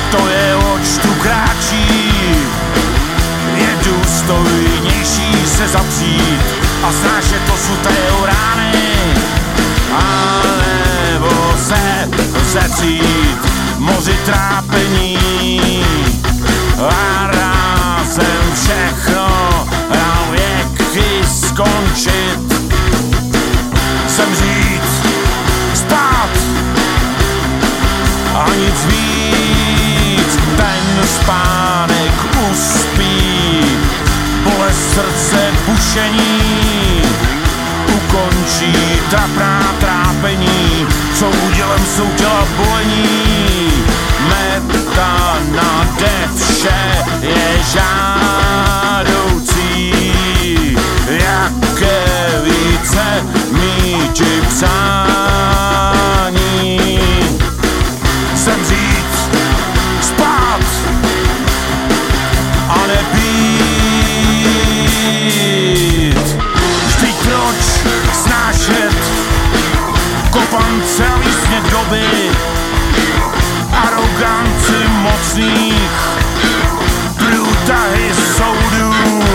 to je oč tu kráčí. Je důstojnější se zapřít a snášet to suté rány, a nebo se zetřít moři trápení a rázem všechno na věky skončit. Zemřít, spát a nic víc, ten spánek uspí, bolest srdce bušení ukončí trapná trápení, co údělem jsou těla bolení. Meta nade vše je žádoucí, jaké více míči přání. Zemřít, spát a nebýt. Vždyť proč snášet kopance a výsměch doby, aroganci mocných, průtahy soudů,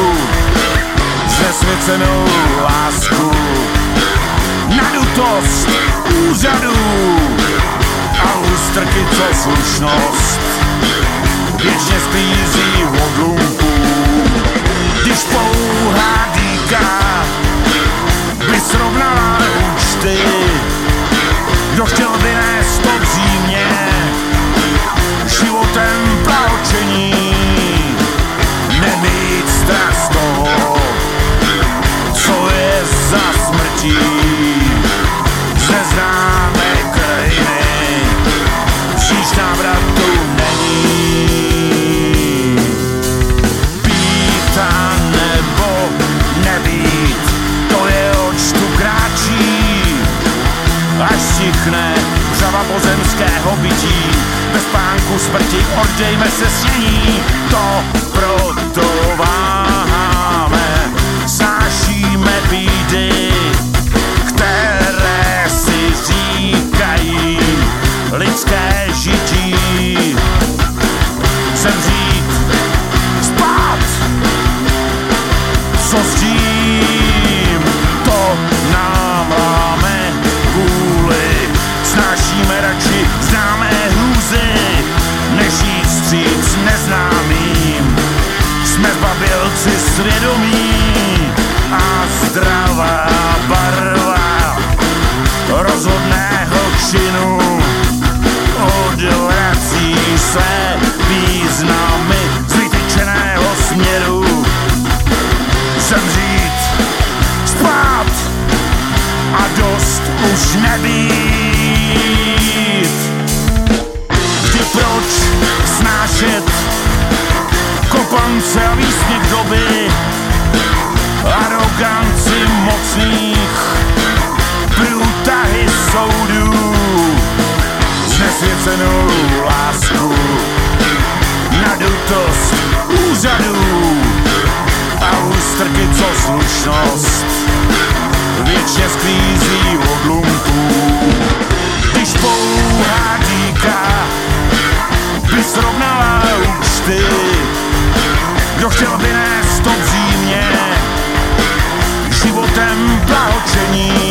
znesvěcenou lásku, nadutost úřadů a ústrky, co slušnost věčně sklízí od lumpů. Když pouhá dýka by srovnala účty, kdo chtěl vynést to břímě životem plahočení, nemít strach z toho, co je za smrtí z neznámé krajiny, příč návratu není. Být a nebo nebýt, to je oč tu kráčí, až stichne vřava pozemského bytí. Bez spánku smrti oddějme se snění, to proto váháme, sášíme bídy, které si říkají lidské žití. Zemřít, spát, co s tím, to nám láme vůli, snášíme radši známé hrůzy, než jít vstříc neznámým. Jsme zbabělci svědomí a zdravá barva rozhodného činu odvrací své významy z vytyčeného směru. Zemřít, spát a dost už nebýt. Vždy proč snášet kopance a výsměch doby, aroganci mocných, průtahy soudů, znesvěcenou lásku, nadutost úřadů a ústrky, co slušnost věčně sklízí od lumpů. Když pouhá dýka by srovnala účty, kdo chtěl vynést to břímě životem plahočení,